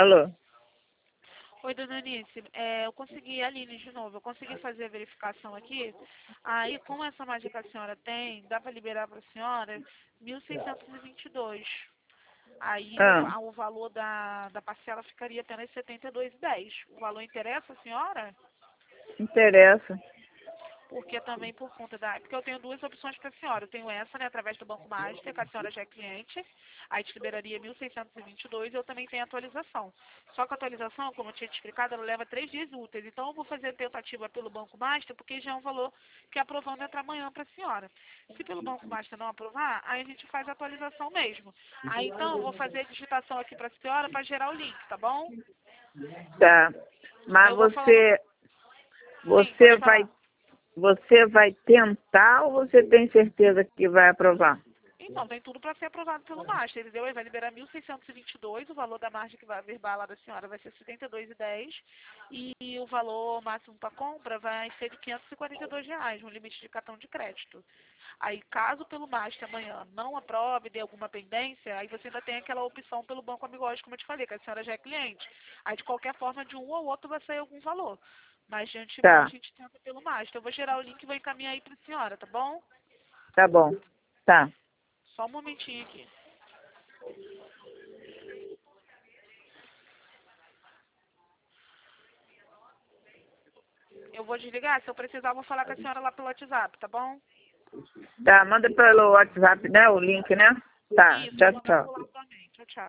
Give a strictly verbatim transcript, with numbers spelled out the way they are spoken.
Alô? Oi, dona Anice, é, eu consegui, a Aline de novo, eu consegui fazer a verificação aqui, aí com essa margem que a senhora tem, dá para liberar para a senhora mil seiscentos e vinte e dois. Aí o, Ah, va- o valor da, da parcela ficaria apenas setenta e dois reais e dez centavos. O valor interessa a senhora? interessa. Porque também por conta da... Porque eu tenho duas opções para a senhora. Eu tenho essa, né, através do Banco Master, que a senhora já é cliente. Aí te liberaria mil seiscentos e vinte e dois e eu também tenho a atualização. Só que a atualização, como eu tinha te explicado, ela leva três dias úteis. Então eu vou fazer a tentativa pelo Banco Master, porque já é um valor que aprovando entra amanhã para a senhora. Se pelo Banco Master não aprovar, aí a gente faz a atualização mesmo. Aí então eu vou fazer a digitação aqui para a senhora para gerar o link, tá bom? Tá. Mas Eu vou falando... você, Sim, você pode vai, falar. você vai tentar ou você tem certeza que vai aprovar? Então, tem tudo para ser aprovado pelo Master, entendeu? Ele vai liberar mil seiscentos e vinte e dois, o valor da margem que vai verbal lá da senhora vai ser setenta e dois reais e dez centavos e o valor máximo para compra vai ser de quinhentos e quarenta e dois reais, um limite de cartão de crédito. Aí, caso pelo Master amanhã não aprove, dê alguma pendência, aí você ainda tem aquela opção pelo Banco Amigóis, como eu te falei, que a senhora já é cliente. Aí, de qualquer forma, de um ou outro vai sair algum valor. Mas, de antemão, a Tá, gente tenta pelo Master. Eu vou gerar o link e vou encaminhar aí para a senhora, tá bom? tá bom. Tá. Só um momentinho aqui. Eu vou desligar, se eu precisar, eu vou falar com a senhora lá pelo WhatsApp, tá bom? Tá, manda pelo WhatsApp, né? O link, né? Tá, Isso, vou tchau, mandar tchau. por lá também. Tchau, tchau.